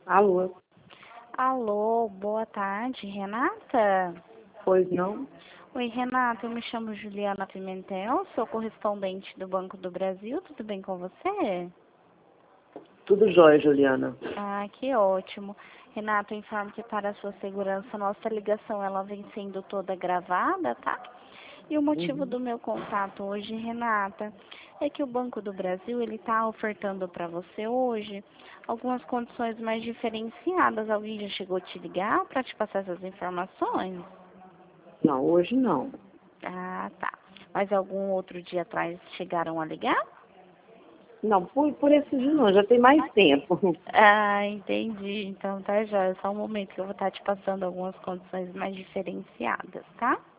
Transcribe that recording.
Alô? Alô, boa tarde, Renata? Pois não? Oi, Renata, eu me chamo Juliana Pimentel, sou correspondente do Banco do Brasil, tudo bem com você? Tudo jóia, Juliana. Ah, que ótimo. Renata, eu informo que para a sua segurança, nossa ligação ela vem sendo toda gravada, tá? E o motivo do meu contato hoje, Renata, é que o Banco do Brasil ele está ofertando para você hoje algumas condições mais diferenciadas. Alguém já chegou a te ligar para te passar essas informações? Não, hoje não. Ah, tá. Mas algum outro dia atrás chegaram a ligar? Não, por esse dia não, já tem mais tempo. Ah, entendi. Então tá já. Só um momento que eu vou estar te passando algumas condições mais diferenciadas, tá?